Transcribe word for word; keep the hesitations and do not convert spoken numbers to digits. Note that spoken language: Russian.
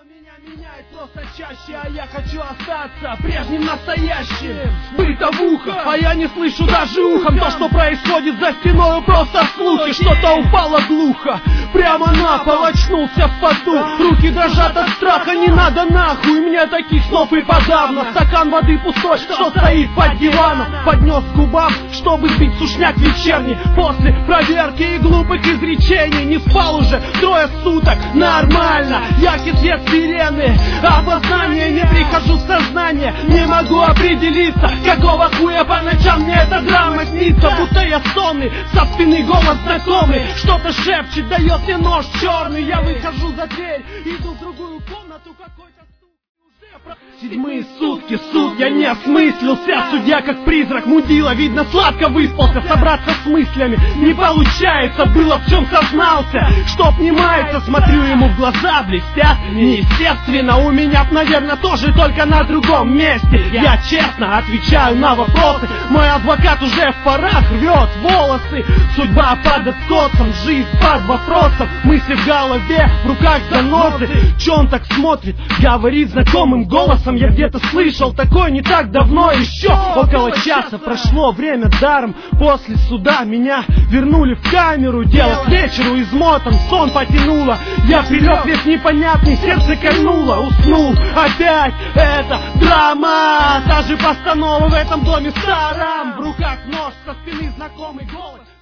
меня меняет просто чаще, а я хочу остаться прежним настоящим. Бытовуха, а я не слышу даже ухом то, что происходит за стеною, просто слухи. Что-то упало глухо, прямо на пол, очнулся в поту. Руки дрожат от страха, не надо нахуй мне таких снов и подавно. Стакан воды пустой, что стоит под диваном, поднес к губам, чтобы сбить сушняк вечерний. После проверки и глупых изречений не спал уже трое суток, нормально. Я кислец сирены, обознание, не прихожу в сознание. Не могу определиться, какого хуя по ночам мне эта драма снится. Будто я сонный, со спины голос знакомый что-то шепчет, дает мне нож черный. Я выхожу за дверь, иду в другую комнату, какой-то седьмые сутки, суд я не осмыслился. Судья как призрак мудила, видно сладко выспался. Собраться с мыслями не получается, было в чем сознался. Что обнимается, смотрю ему в глаза, блестят неестественно. У меня, наверное, тоже, только на другом месте. Я честно отвечаю на вопросы. Мой адвокат уже в парах рвет волосы. Судьба под откосом, жизнь под вопросом. Мысли в голове, в руках заносы. Че он так смотрит, говорит знакомым голосом. Я где-то слышал такое не так давно еще. Около часа прошло время даром. После суда меня вернули в камеру. Дело к вечеру измотан, сон потянуло. Я прилег весь непонятный, сердце кольнуло. Уснул опять, это драма. Та же постанова в этом доме старом. В руках нож, со спины знакомый голос.